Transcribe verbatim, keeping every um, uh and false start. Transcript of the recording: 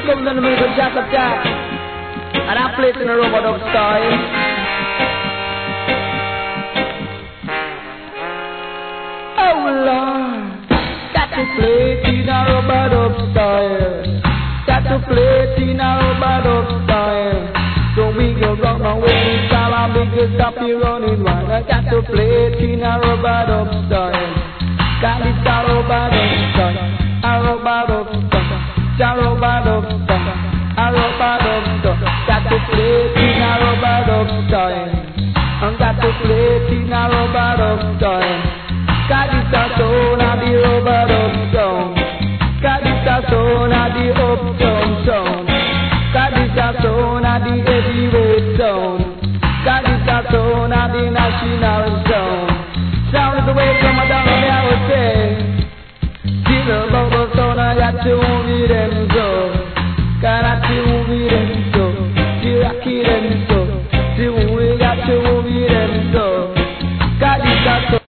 comes in the middle of Jack of Jack, and I play it in a robot dub style. Oh Lord, got to play it in a robot dub style. Got to play it in a robot dub style. So we go round and when we start our biggest stop you running wild. I got to play it in a robot dub style. Got it a robot dub style. A robot dub style. A robot dub style. A robot dub style. Got to play it in a robot dub style. I got to play it in a robot dub style. Got it a sound of the robot dub sound. Got it a sound of the uptown sound. Got it a sound of the heavyweight sound. Got it a sound of the national sound. Sound is the way from a down on the I would say. Feel about the sound I got to move it and so. Got to move it and so. See rock it and so. See when we got to move it and so. Got it a sound.